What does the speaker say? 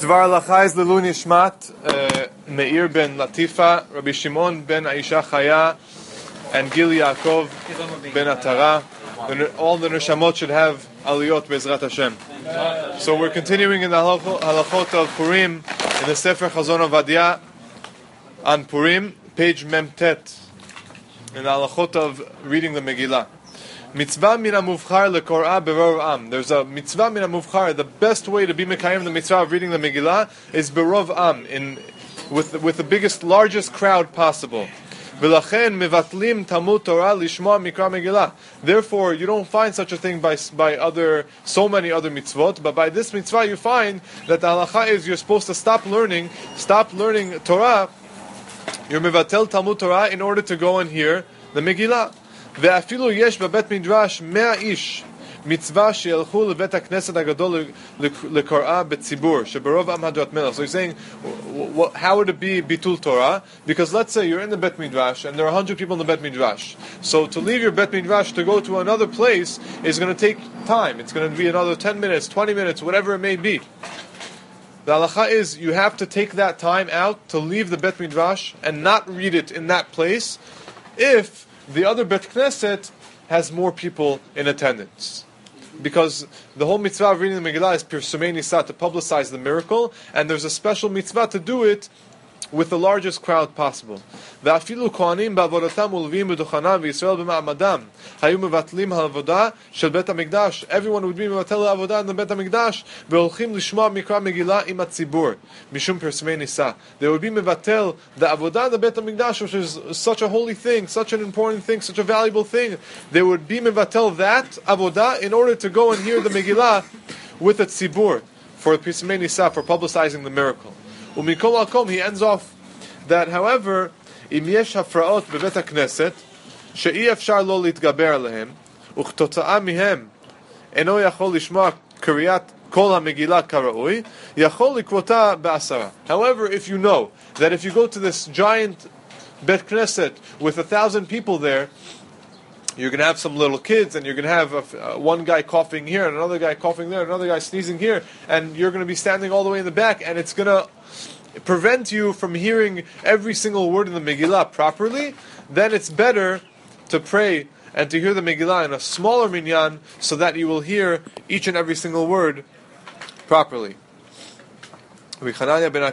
Dvar Lachais Lelu Nishmat Meir ben Latifa, Rabbi Shimon ben Aisha Chaya, and Gil Yaakov ben Atara. All the neshamot should have aliyot Bezrat Hashem. So we're continuing in the halachot of Purim in the Sefer Chazon Ovadia on Purim, page Memtet, in the halachot of reading the Megillah. Mitzvah min hamuvchar lekorah berov am. There's a mitzvah min hamuvchar. The best way to be mekayim the mitzvah of reading the Megillah is berov am, with the biggest, largest crowd possible. V'lachen mevatlim Talmud Torah lishma mikra Megillah. Therefore, you don't find such a thing by so many other mitzvot, but by this mitzvah you find that the halacha is you're supposed to stop learning Torah. You're mevatel Talmud Torah in order to go and hear the Megillah. ואפילו יש בבית מדרש 100 איש מצווה שילכו לבית הכנסת הגדול לקוראה בציבור שברוב עם הדרת מלך. So he's saying, how would it be bitul Torah? Because let's say you're in the Bet Midrash and there are 100 people in the Bet Midrash. So to leave your Bet Midrash to go to another place is going to take time. It's going to be another 10 minutes, 20 minutes, whatever it may be. The halacha is you have to take that time out to leave the Bet Midrash and not read it in that place if the other Bet Knesset has more people in attendance. Because the whole mitzvah of reading the Megillah is Pirsumei Nisa, to publicize the miracle, and there's a special mitzvah to do it with the largest crowd possible. ואפילו כהנים בעבודתם ולוויים בדוכנם וישראל במעמדם היו מבטלים העבודה של בית המקדש. Everyone would be מבטל העבודה in the בית המקדש והולכים לשמוע מקרא מגילה עם הציבור משום פרסומי ניסה. They would be מבטל the עבודה in the בית המקדש, which is such a holy thing, such an important thing, such a valuable thing. They would be מבטל that עבודה in order to go and hear the Megillah with the tzibur for פרסומי ניסה, for publicizing the miracle. Umikol Akom, he ends off that, however, אם יש הפרעות בבית הכנסת שאי אפשר לא להתגבר עליהם וכתוצאה מהם אינו יכול לשמוע קריאת כל המגילה כראוי יכול לקרותה בעשרה. However, if you know that if you go to this giant Bet Knesset with 1,000 people there, you're going to have some little kids, and you're going to have one guy coughing here, and another guy coughing there, another guy sneezing here, and you're going to be standing all the way in the back, and it's going to prevent you from hearing every single word in the Megillah properly. Then it's better to pray and to hear the Megillah in a smaller minyan, so that you will hear each and every single word properly.